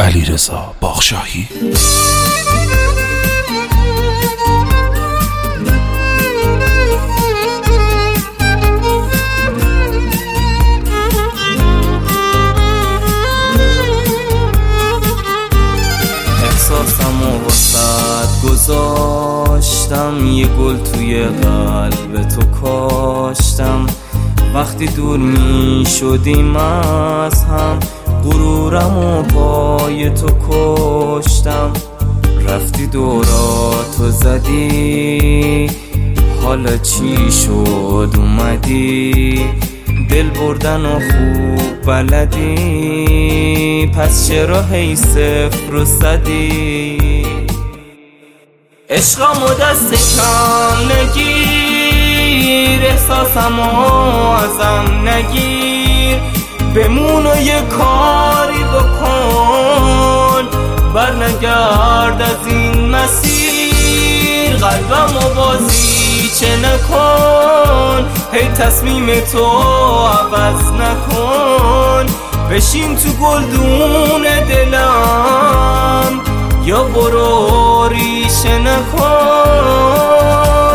علیرضا باغشاهی. احساسمو واسط گذاشتم، یه گل توی قلب تو کاشتم. وقتی دور می شدیم از هم، غرورمو پای تو کشتم. رفتی دوراتو زدی، حالا چی شد اومدی؟ دل بردن و خوب بلدی، پس چرا هی صفر و صدی؟ عشقمو دست کم نگیر، احساسمو ازم نگیر. بمون و یه کاری بکن، برنگرد از این مسیر. قلبمو بازیچه نکن، هی تصمیم تو عوض نکن. بشین تو گلدون دلم، یا برو ریشه نکن.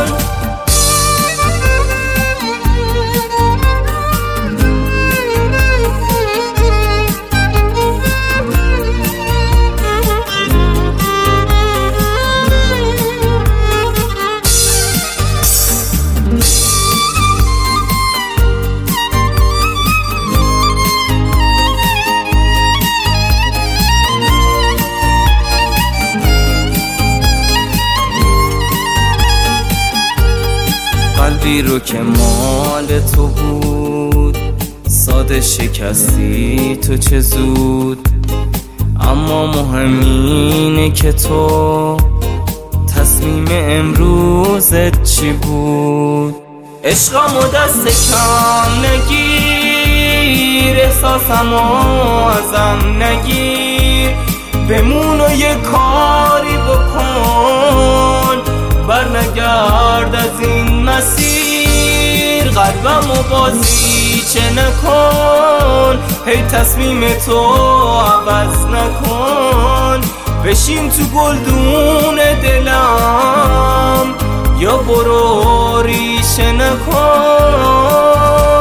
قلبی رو که مال تو بود، ساده شکستی تو چه زود. اما مهم اینه که تو تصمیم امروزت چی بود. عشقمو دست کم نگیر، احساسمو ازم نگیر. بمون و یه کاری بکن، برنگرد از این مسیر. قلبمو بازیچه نکن، هی تصمیم تو عوض نکن. بشین تو گلدون دلم، یا برو ریشه نکن.